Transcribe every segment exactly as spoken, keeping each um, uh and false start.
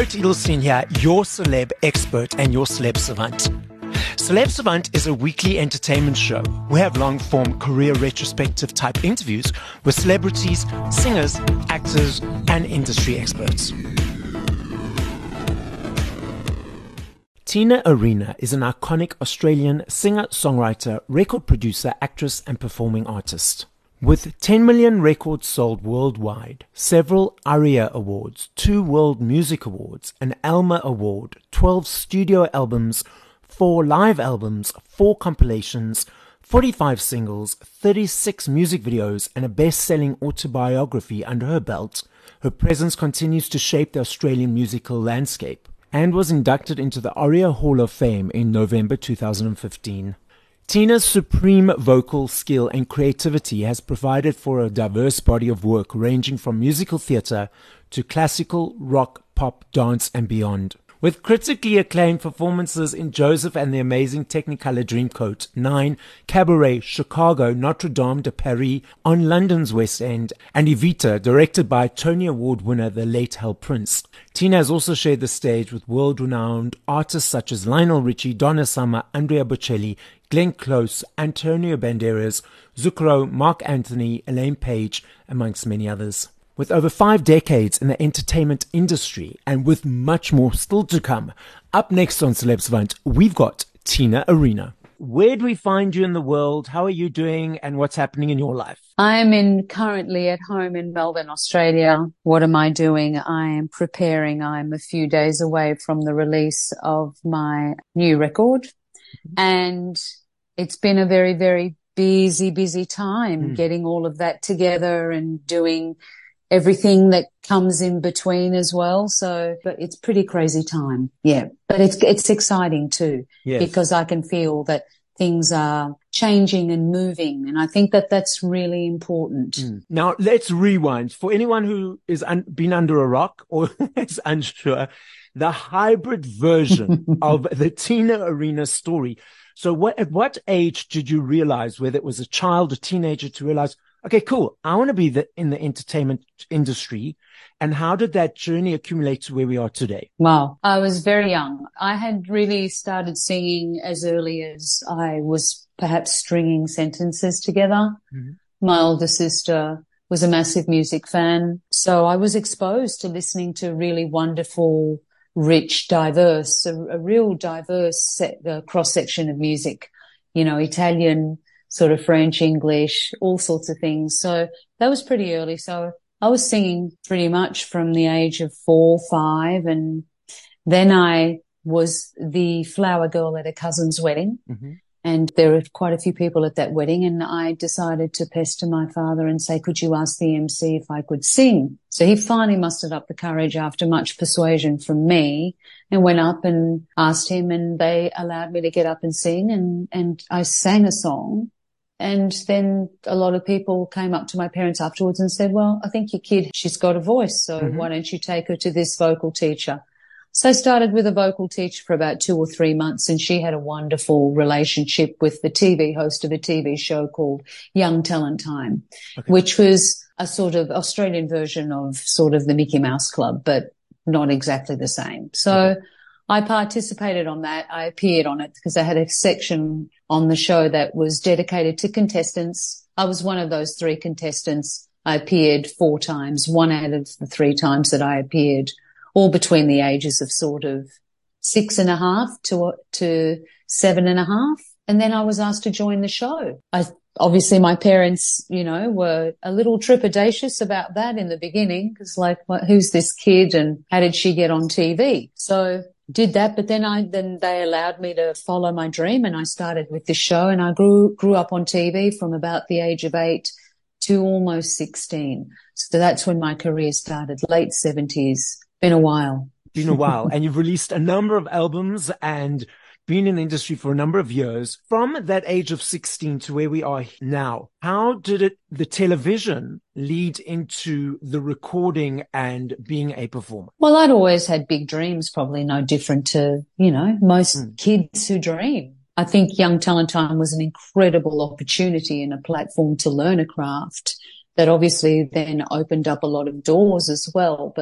Gerrit Edelstein here, your celeb expert and your celeb savant. Celeb Savant is a weekly entertainment show. We have long-form career retrospective type interviews with celebrities, singers, actors, and industry experts. Tina Arena is an iconic Australian singer, songwriter, record producer, actress, and performing artist. With ten million records sold worldwide, several ARIA Awards, two World Music Awards, an ALMA Award, twelve studio albums, four live albums, four compilations, forty-five singles, thirty-six music videos, and a best-selling autobiography under her belt, her presence continues to shape the Australian musical landscape and was inducted into the ARIA Hall of Fame in November two thousand fifteen. Tina's supreme vocal skill and creativity has provided for a diverse body of work ranging from musical theatre to classical, rock, pop, dance, and beyond. With critically acclaimed performances in Joseph and the Amazing Technicolor Dreamcoat, Nine, Cabaret, Chicago, Notre Dame de Paris, on London's West End, and Evita, directed by Tony Award winner the late Hal Prince. Tina has also shared the stage with world-renowned artists such as Lionel Richie, Donna Summer, Andrea Bocelli, Glenn Close, Antonio Banderas, Zucchero, Mark Anthony, Elaine Page, amongst many others. With over five decades in the entertainment industry and with much more still to come, up next on Celeb Savant, we've got Tina Arena. Where do we find you in the world? How are you doing and what's happening in your life? I am in currently at home in Melbourne, Australia. What am I doing? I am preparing. I'm a few days away from the release of my new record. Mm-hmm. And it's been a very, very busy, busy time mm. getting all of that together and doing everything that comes in between as well. So, but it's pretty crazy time. Yeah. But it's, it's exciting too, yes, because I can feel that things are changing and moving. And I think that that's really important. Mm. Now let's rewind. For anyone who is un- been under a rock or is unsure, the hybrid version of the Tina Arena story. So what, at what age did you realize, whether it was a child or teenager, to realize, okay, cool, I want to be the, in the entertainment industry? And how did that journey accumulate to where we are today? Wow. I was very young. I had really started singing as early as I was perhaps stringing sentences together. Mm-hmm. My older sister was a massive music fan. So I was exposed to listening to really wonderful, rich, diverse, a, a real diverse set, uh, cross-section of music, you know, Italian, sort of French, English, all sorts of things. So that was pretty early. So I was singing pretty much from the age of four, five. And then I was the flower girl at a cousin's wedding. Mm-hmm. And there were quite a few people at that wedding. And I decided to pester my father and say, could you ask the M C if I could sing? So he finally mustered up the courage after much persuasion from me and went up and asked him, and they allowed me to get up and sing. And, and I sang a song. And then a lot of people came up to my parents afterwards and said, well, I think your kid, she's got a voice, so mm-hmm. why don't you take her to this vocal teacher? So I started with a vocal teacher for about two or three months, and she had a wonderful relationship with the T V host of a T V show called Young Talent Time, okay. which was a sort of Australian version of sort of the Mickey Mouse Club, but not exactly the same. So okay. I participated on that. I appeared on it because I had a section on the show that was dedicated to contestants. I was one of those three contestants. I appeared four times, one out of the three times that I appeared, all between the ages of sort of six and a half to, to seven and a half. And then I was asked to join the show. I, obviously my parents, you know, were a little trepidatious about that in the beginning, because like, what, who's this kid and how did she get on T V? So did that, but then I, then they allowed me to follow my dream, and I started with this show, and I grew, grew up on T V from about the age of eight to almost sixteen. So that's when my career started, late seventies. Been a while. Been a while. And you've released a number of albums and been in the industry for a number of years. From that age of sixteen to where we are now, how did it, the television lead into the recording and being a performer? Well, I'd always had big dreams, probably no different to, you know, most mm. kids who dream. I think Young Talent Time was an incredible opportunity and a platform to learn a craft that obviously then opened up a lot of doors as well. But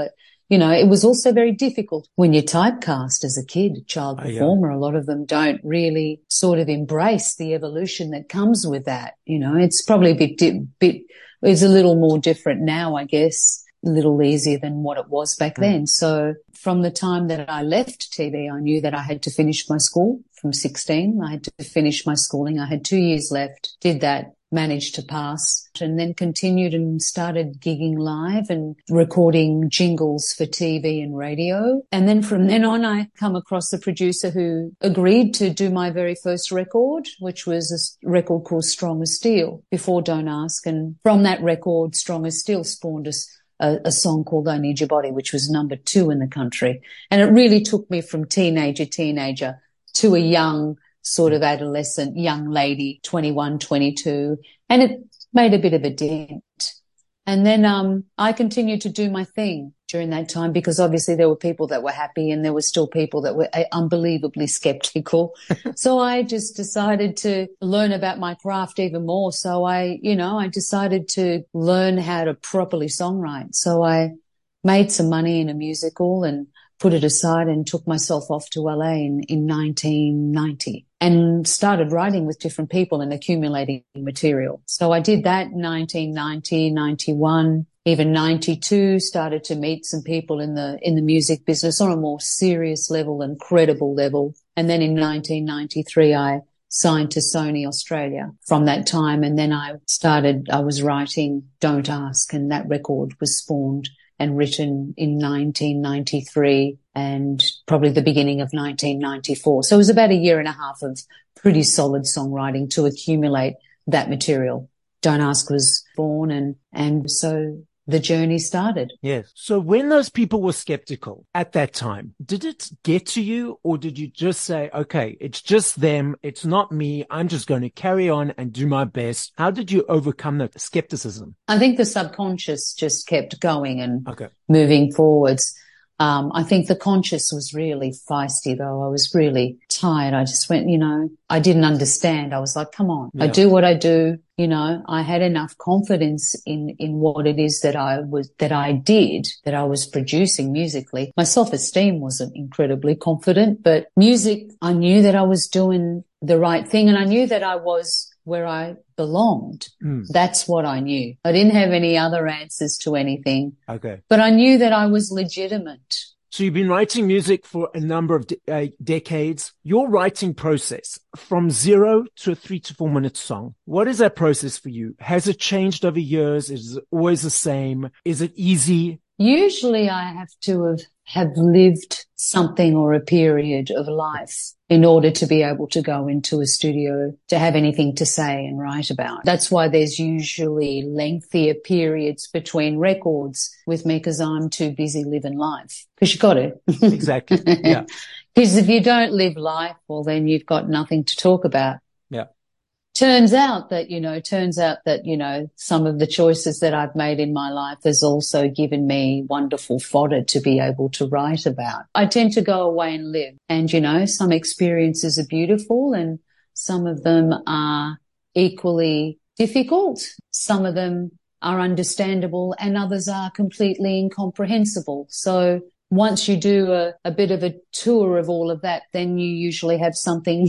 you know, it was also very difficult when you're typecast as a kid, child performer. Oh, yeah. A lot of them don't really sort of embrace the evolution that comes with that. You know, it's probably a bit, di- bit, it's a little more different now, I guess, a little easier than what it was back mm. then. So from the time that I left T V, I knew that I had to finish my school from sixteen. I had to finish my schooling. I had two years left, did that, managed to pass, and then continued and started gigging live and recording jingles for T V and radio. And then from then on, I come across the producer who agreed to do my very first record, which was a record called Strong as Steel, before Don't Ask. And from that record, Strong as Steel spawned us A, a song called I Need Your Body, which was number two in the country. And it really took me from teenager, teenager to a young sort of adolescent young lady, twenty-one, twenty-two, and it made a bit of a dent. And then um I continued to do my thing during that time, because obviously there were people that were happy and there were still people that were unbelievably skeptical. So I just decided to learn about my craft even more. So I, you know, I decided to learn how to properly songwrite. So I made some money in a musical and put it aside and took myself off to L A in, in nineteen ninety and started writing with different people and accumulating material. So I did that in nineteen ninety, ninety-one, even ninety-two, started to meet some people in the, in the music business on a more serious level and credible level. And then in nineteen ninety-three, I signed to Sony Australia from that time. And then I started, I was writing Don't Ask, and that record was spawned and written in nineteen ninety-three and probably the beginning of nineteen ninety-four. So it was about a year and a half of pretty solid songwriting to accumulate that material. Don't Ask was born, and, and so the journey started. Yes. So when those people were skeptical at that time, did it get to you, or did you just say, okay, it's just them, it's not me, I'm just going to carry on and do my best? How did you overcome that skepticism? I think the subconscious just kept going and okay. moving forwards. Um, I think the conscious was really feisty, though. I was really tired. I just went, you know, I didn't understand. I was like, come on, yeah. I do what I do. You know, I had enough confidence in, in what it is that I was, that I did, that I was producing musically. My self-esteem wasn't incredibly confident, but music, I knew that I was doing the right thing, and I knew that I was where I belonged. Mm. That's what I knew. I didn't have any other answers to anything. Okay. But I knew that I was legitimate. So you've been writing music for a number of de- uh, decades. Your writing process from zero to a three to four minute song, what is that process for you? Has it changed over years? Is it always the same? Is it easy? Usually I have to have, have lived something or a period of life in order to be able to go into a studio to have anything to say and write about. That's why there's usually lengthier periods between records with me, because I'm too busy living life. Because you got to. Exactly. Yeah. Because if you don't live life, well, then you've got nothing to talk about. Yeah. Turns out that, you know, turns out that, you know, some of the choices that I've made in my life has also given me wonderful fodder to be able to write about. I tend to go away and live, and, you know, some experiences are beautiful and some of them are equally difficult. Some of them are understandable and others are completely incomprehensible. So once you do a, a bit of a tour of all of that, then you usually have something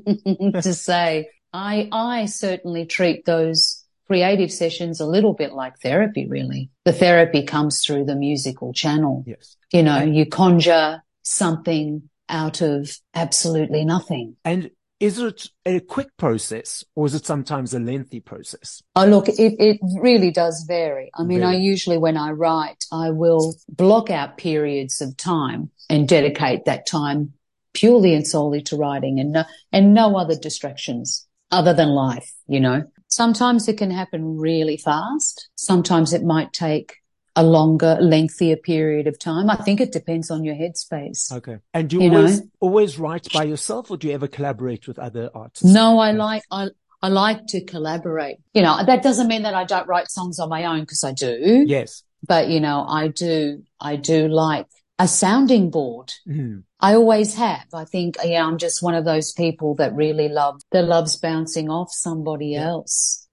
to say. I, I certainly treat those creative sessions a little bit like therapy, really. The therapy comes through the musical channel. Yes. You know, you conjure something out of absolutely nothing. And is it a quick process, or is it sometimes a lengthy process? Oh, look, it, it really does vary. I mean, Very. I usually, when I write, I will block out periods of time and dedicate that time purely and solely to writing, and no, and no other distractions other than life, you know. Sometimes it can happen really fast. Sometimes it might take a longer, lengthier period of time. I think it depends on your headspace. Okay. And do you, you always, know? always write by yourself, or do you ever collaborate with other artists? No, I like, I, I like to collaborate. You know, that doesn't mean that I don't write songs on my own, because I do. Yes. But, you know, I do, I do like a sounding board. Mm. I always have. I think, yeah, I'm just one of those people that really love, that loves bouncing off somebody yeah. else.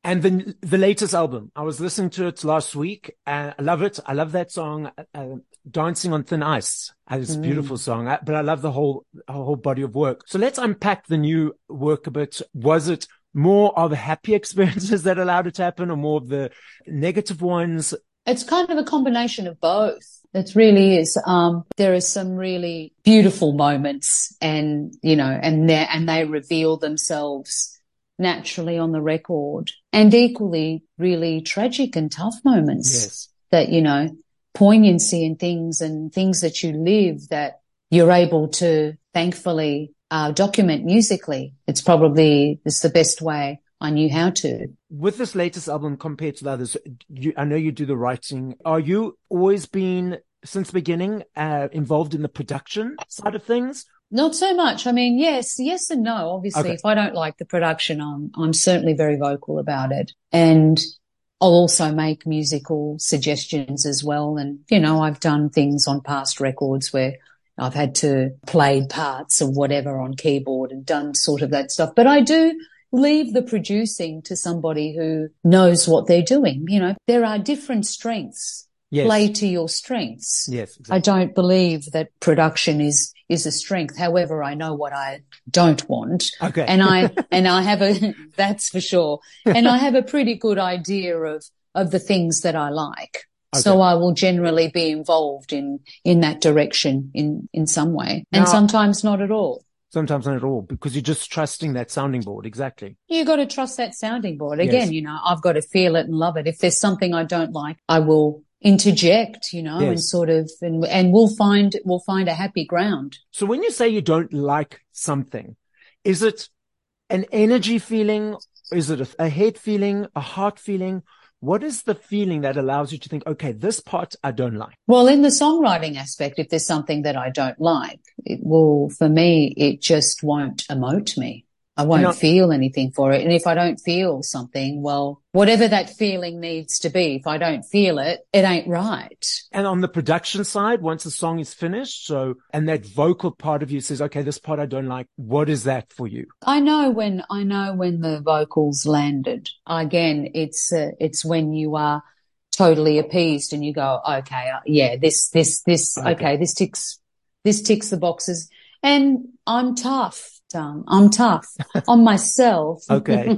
And the the latest album, I was listening to it last week, and I love it. I love that song, uh, "Dancing on Thin Ice." It's a beautiful mm. song, but I love the whole whole body of work. So let's unpack the new work a bit. Was it more of the happy experiences that allowed it to happen, or more of the negative ones? It's kind of a combination of both. It really is. Um, there are some really beautiful moments, and you know, and they and they reveal themselves naturally on the record, and equally really tragic and tough moments yes. that, you know, poignancy and things and things that you live that you're able to thankfully uh, document musically. It's probably, it's the best way I knew how to. With this latest album compared to the others, you, I know you do the writing. Are you always been, since the beginning, uh, involved in the production side of things? Not so much. I mean, yes, yes and no. Obviously, okay. If I don't like the production, I'm, I'm certainly very vocal about it. And I'll also make musical suggestions as well. And, you know, I've done things on past records where I've had to play parts of whatever on keyboard and done sort of that stuff. But I do leave the producing to somebody who knows what they're doing. You know, there are different strengths. Yes. Play to your strengths. Yes, exactly. I don't believe that production is is a strength. However, I know what I don't want. Okay. And I and I have a that's for sure. And I have a pretty good idea of of the things that I like. Okay. So I will generally be involved in in that direction in in some way. And now, sometimes not at all. Sometimes not at all, because you're just trusting that sounding board. Exactly. You got to trust that sounding board. Again, yes. You know, I've got to feel it and love it. If there's something I don't like, I will interject, you know, yes. and sort of, and, and we'll find, we'll find a happy ground. So when you say you don't like something, is it an energy feeling? Is it a, a head feeling, a heart feeling? What is the feeling that allows you to think, okay, this part I don't like? Well, in the songwriting aspect, if there's something that I don't like, it will, for me, it just won't emote me. I won't you know, feel anything for it. And if I don't feel something, well, whatever that feeling needs to be, if I don't feel it, it ain't right. And on the production side, once the song is finished, so, and that vocal part of you says, okay, this part I don't like, what is that for you? I know when, I know when the vocals landed. Again, it's, uh, it's when you are totally appeased and you go, okay, uh, yeah, this, this, this, okay. okay, this ticks, this ticks the boxes. And I'm tough. Um, I'm tough on myself. Okay.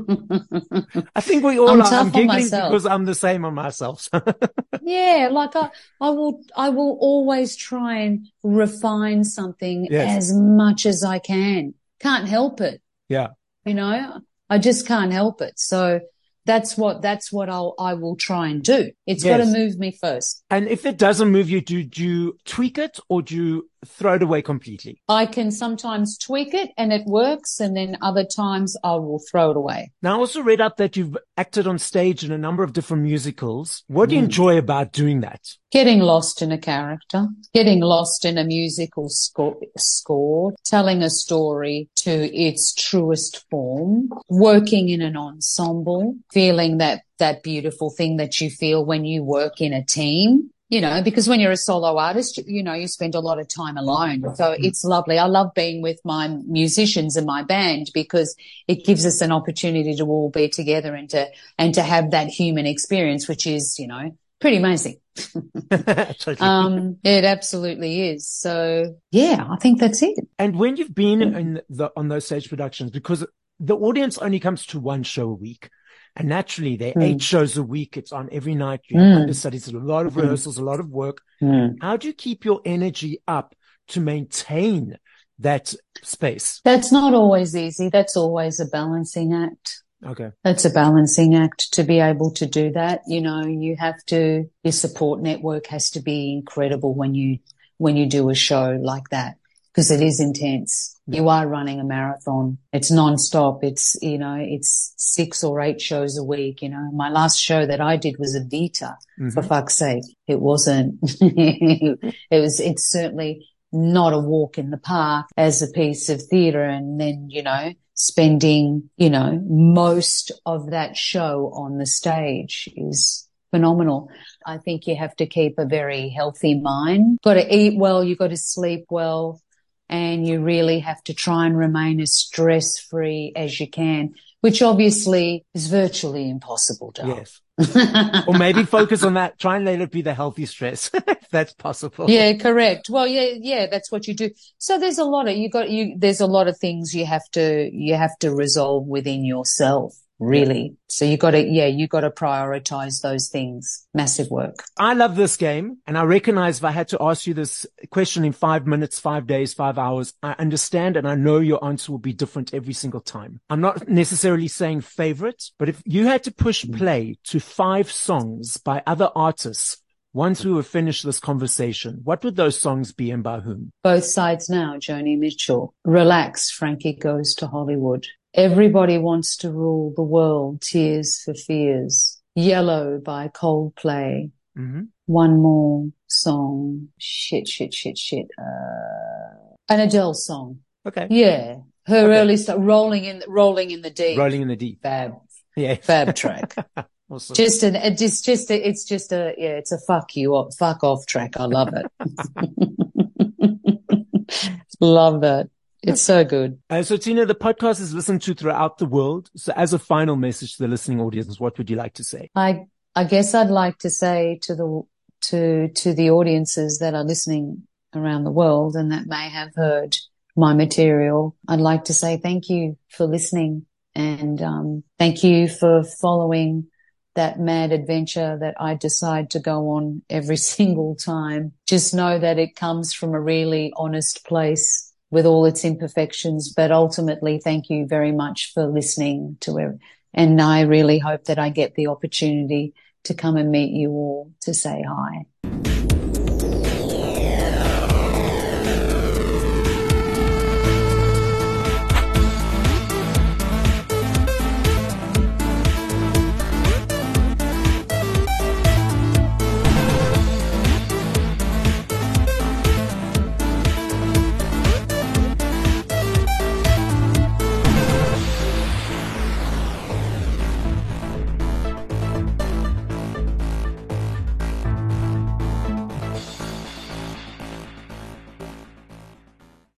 I think we all I'm are. Tough I'm giggling myself. because I'm the same on myself. Yeah, like I, I will, I will always try and refine something yes. as much as I can. Can't help it. Yeah. You know, I just can't help it. So that's what, that's what I'll, I will try and do. It's yes. got to move me first. And if it doesn't move you, do, do you tweak it or do you throw it away completely? I can sometimes tweak it and it works, and then other times I will throw it away. Now, I also read up that you've acted on stage in a number of different musicals. What do you mm. enjoy about doing that? Getting lost in a character, getting lost in a musical score, score, telling a story to its truest form, working in an ensemble, feeling that, that beautiful thing that you feel when you work in a team. You know, because when you're a solo artist, you know, you spend a lot of time alone. So it's lovely. I love being with my musicians and my band because it gives us an opportunity to all be together and to, and to have that human experience, which is, you know, pretty amazing. Totally. Um, it absolutely is. So yeah, I think that's it. And when you've been in the, on those stage productions, because the audience only comes to one show a week. And naturally, there are mm. eight shows a week. It's on every night. You have mm. understudies, a lot of rehearsals, a lot of work. Mm. How do you keep your energy up to maintain that space? That's not always easy. That's always a balancing act. Okay. That's a balancing act to be able to do that. You know, you have to, your support network has to be incredible when you, when you do a show like that. Because it is intense. You are running a marathon. It's non-stop. It's, you know, it's six or eight shows a week. You know, my last show that I did was a Vita, mm-hmm. for fuck's sake. It wasn't, it was, it's certainly not a walk in the park as a piece of theatre. And then, you know, spending, you know, most of that show on the stage is phenomenal. I think you have to keep a very healthy mind. Got to eat well. You've got to sleep well. And you really have to try and remain as stress-free as you can, which obviously is virtually impossible, Dal. Yes. Or maybe focus on that. Try and let it be the healthy stress, if that's possible. Yeah, correct. Well, yeah, yeah, that's what you do. So there's a lot of, you got, you, there's a lot of things you have to, you have to resolve within yourself, really. Yeah. So you got to, yeah, you got to prioritize those things. Massive work. I love this game, and I recognize if I had to ask you this question in five minutes, five days, five hours, I understand and I know your answer will be different every single time. I'm not necessarily saying favorite, but if you had to push play to five songs by other artists once we were finished this conversation, what would those songs be and by whom? Both Sides Now, Joni Mitchell. Relax, Frankie Goes to Hollywood. Everybody Wants to Rule the World, Tears for Fears. Yellow by Coldplay. Mm-hmm. One more song. Shit, shit, shit, shit. Uh, an Adele song. Okay. Yeah. Her okay. early stuff, Rolling in, Rolling in the Deep. Rolling in the Deep. Fab. Yeah. Fab track. Awesome. Just an, it just, just, a, it's just a, yeah, it's a fuck you off, fuck off track. I love it. Love that. It's so good. Uh, so, Tina, the podcast is listened to throughout the world. So as a final message to the listening audience, what would you like to say? I, I guess I'd like to say to the, to, to the audiences that are listening around the world and that may have heard my material, I'd like to say thank you for listening and, um, thank you for following that mad adventure that I decide to go on every single time. Just know that it comes from a really honest place with all its imperfections, but ultimately thank you very much for listening to it. And I really hope that I get the opportunity to come and meet you all to say hi.